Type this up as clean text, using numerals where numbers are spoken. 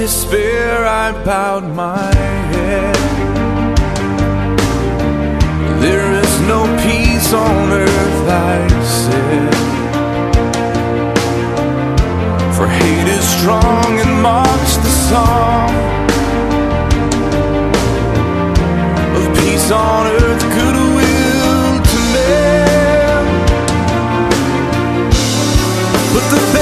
despair I bowed my head. There is no peace on earth, I said, for hate is strong and mocks the song of peace on earth, goodwill to men. But the